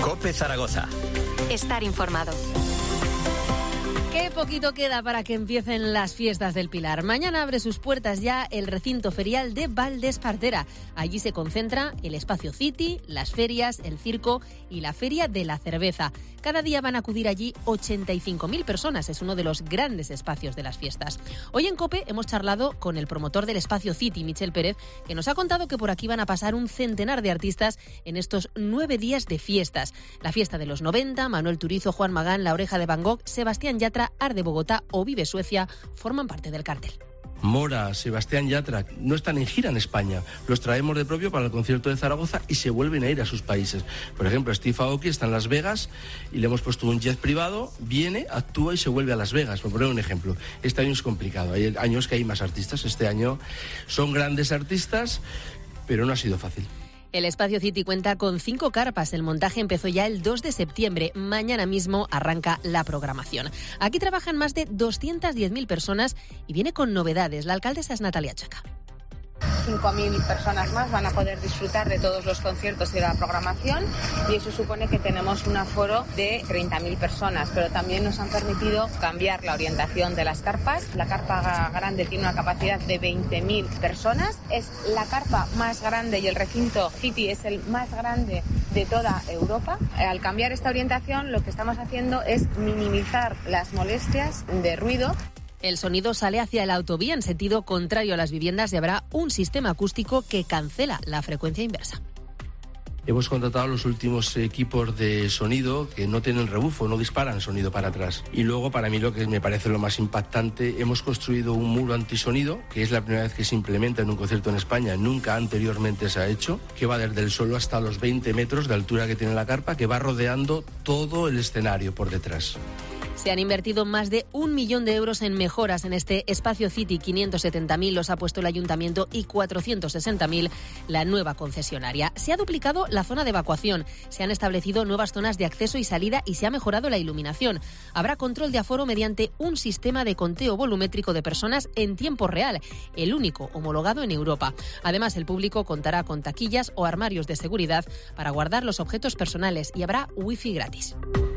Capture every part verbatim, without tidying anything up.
COPE Zaragoza. Estar informado. Qué poquito queda para que empiecen las fiestas del Pilar. Mañana abre sus puertas ya el recinto ferial de Valdespartera. Allí se concentra el Espacio City, las ferias, el circo y la Feria de la Cerveza. Cada día van a acudir allí ochenta y cinco mil personas. Es uno de los grandes espacios de las fiestas. Hoy en COPE hemos charlado con el promotor del Espacio City, Michel Pérez, que nos ha contado que por aquí van a pasar un centenar de artistas en estos nueve días de fiestas. La fiesta de los noventa, Manuel Turizo, Juan Magán, La Oreja de Van Gogh, Sebastián Yatra, Arde Bogotá o Vive Suecia forman parte del cartel. Mora, Sebastián Yatra no están en gira en España, los traemos de propio para el concierto de Zaragoza y se vuelven a ir a sus países. Por ejemplo, Steve Aoki está en Las Vegas y le hemos puesto un jet privado, viene, actúa y se vuelve a Las Vegas, por poner un ejemplo. Este año es complicado, hay años que hay más artistas, este año son grandes artistas, pero no ha sido fácil. El Espacio City cuenta con cinco carpas. El montaje empezó ya el dos de septiembre. Mañana mismo arranca la programación. Aquí trabajan más de doscientas diez mil personas y viene con novedades. La alcaldesa es Natalia Checa. cinco mil personas más van a poder disfrutar de todos los conciertos y de la programación y eso supone que tenemos un aforo de treinta mil personas, pero también nos han permitido cambiar la orientación de las carpas. La carpa grande tiene una capacidad de veinte mil personas, es la carpa más grande y el recinto City es el más grande de toda Europa. Al cambiar esta orientación lo que estamos haciendo es minimizar las molestias de ruido. El sonido sale hacia la autovía en sentido contrario a las viviendas y habrá un sistema acústico que cancela la frecuencia inversa. Hemos contratado los últimos equipos de sonido que no tienen rebufo, no disparan sonido para atrás. Y luego, para mí, lo que me parece lo más impactante, hemos construido un muro antisonido, que es la primera vez que se implementa en un concierto en España, nunca anteriormente se ha hecho, que va desde el suelo hasta los veinte metros de altura que tiene la carpa, que va rodeando todo el escenario por detrás. Se han invertido más de un millón de euros en mejoras en este Espacio City. quinientos setenta mil los ha puesto el ayuntamiento y cuatrocientos sesenta mil la nueva concesionaria. Se ha duplicado la zona de evacuación, se han establecido nuevas zonas de acceso y salida y se ha mejorado la iluminación. Habrá control de aforo mediante un sistema de conteo volumétrico de personas en tiempo real, el único homologado en Europa. Además, el público contará con taquillas o armarios de seguridad para guardar los objetos personales y habrá wifi gratis.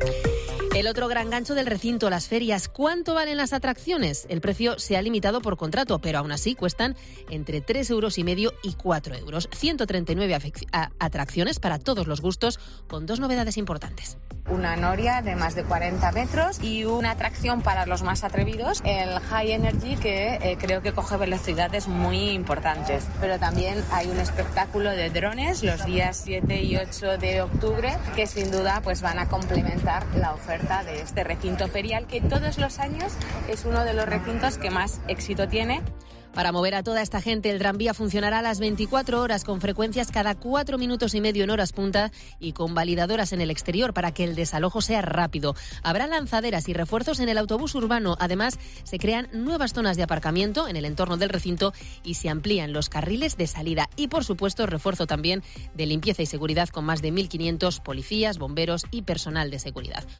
El otro gran gancho del recinto, las ferias. ¿Cuánto valen las atracciones? El precio se ha limitado por contrato, pero aún así cuestan entre tres euros y medio y cuatro euros. ciento treinta y nueve atracciones para todos los gustos, con dos novedades importantes. Una noria de más de cuarenta metros y una atracción para los más atrevidos, el High Energy, que eh, creo que coge velocidades muy importantes. Pero también hay un espectáculo de drones los días siete y ocho de octubre que sin duda pues van a complementar la oferta de este recinto ferial, que todos los años es uno de los recintos que más éxito tiene. Para mover a toda esta gente, el tranvía funcionará a las veinticuatro horas con frecuencias cada cuatro minutos y medio en horas punta y con validadoras en el exterior para que el desalojo sea rápido. Habrá lanzaderas y refuerzos en el autobús urbano. Además, se crean nuevas zonas de aparcamiento en el entorno del recinto y se amplían los carriles de salida. Y, por supuesto, refuerzo también de limpieza y seguridad con más de mil quinientos policías, bomberos y personal de seguridad.